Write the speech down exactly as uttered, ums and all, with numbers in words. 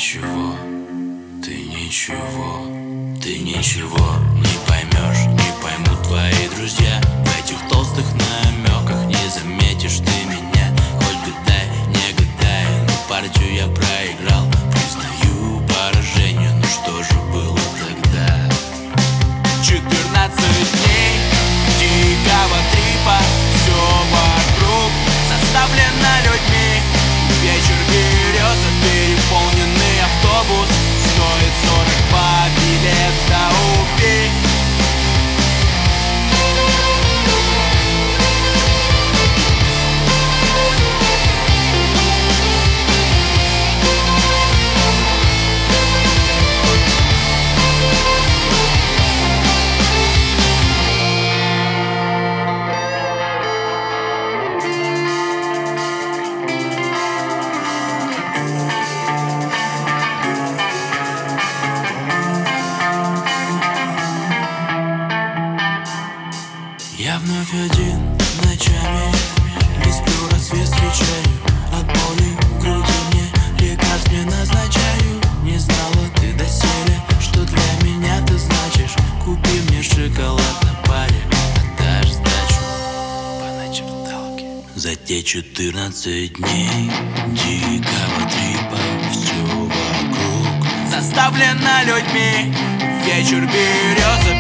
ничего, ты ничего, ты ничего не поймешь, не поймут твои друзья. В этих толстых намеках не заметишь ты меня. Хоть гадай, не гадай, но партию я проиграл. Признаю поражение, ну что же было тогда? Четырнадцать дней дикого трипа, все вокруг заставлено людьми. Вечер береза, переполненный автобус, стоит сорок два билета, убей. Я вновь один ночами, не сплю, рассвет встречаю. От боли в груди мне лекарств не назначаю. Не знала ты доселе, что для меня ты значишь. Купи мне шоколад на паре, отдашь сдачу по начерталке. За те четырнадцать дней дикого трипа все вокруг заставлено людьми. Вечер береза,